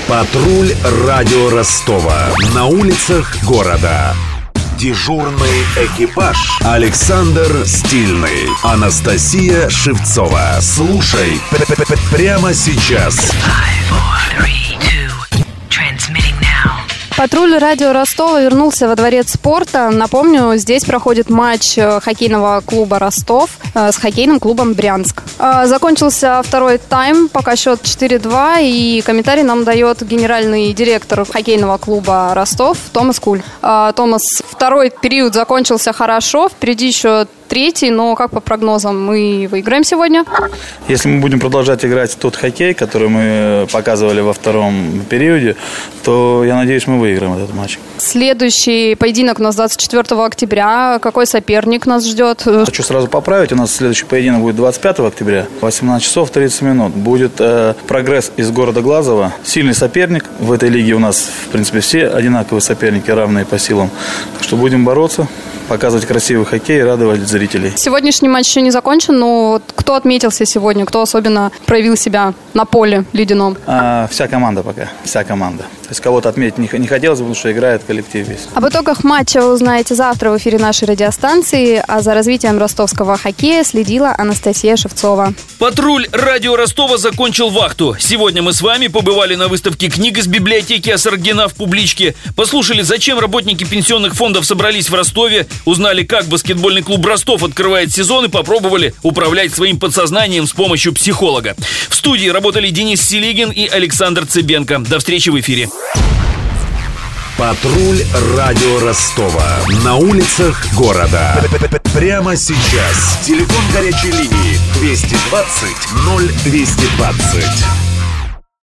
Патруль радио Ростова. На улицах города. Дежурный экипаж. Александр Стильный. Анастасия Шевцова. Слушай прямо сейчас. Патруль радио Ростова вернулся во дворец спорта. Напомню, здесь проходит матч хоккейного клуба «Ростов» с хоккейным клубом «Брянск». Закончился второй тайм, пока счет 4-2, и комментарий нам дает генеральный директор хоккейного клуба «Ростов» Томас Куль. Томас, второй период закончился хорошо, впереди еще третий, но, как по прогнозам, мы выиграем сегодня? Если мы будем продолжать играть в тот хоккей, который мы показывали во втором периоде, то, я надеюсь, мы выиграем этот матч. Следующий поединок у нас 24 октября. Какой соперник нас ждет? Хочу сразу поправить. У нас следующий поединок будет 25 октября, 18 часов 30 минут. Будет «Прогресс» из города Глазово. Сильный соперник. В этой лиге у нас, в принципе, все одинаковые соперники, равные по силам. Так что будем бороться, показывать красивый хоккей и радовать зрителей. Сегодняшний матч еще не закончен, но кто отметился сегодня? Кто особенно проявил себя на поле ледяном? Вся команда пока. Вся команда. То есть кого-то отметить не хотелось, потому что играет коллектив весь. Об итогах матча вы узнаете завтра в эфире нашей радиостанции, а за развитием ростовского хоккея следила Анастасия Шевцова. Патруль радио Ростова закончил вахту. Сегодня мы с вами побывали на выставке книг из библиотеки Асаргина в Публичке, послушали, зачем работники пенсионных фондов собрались в Ростове, узнали, как баскетбольный клуб «Ростов» открывает сезон, и попробовали управлять своим подсознанием с помощью психолога. В студии работали Денис Селигин и Александр Цыбенко. До встречи в эфире. Патруль радио Ростова. На улицах города. Прямо сейчас. Телефон горячей линии 220 0220.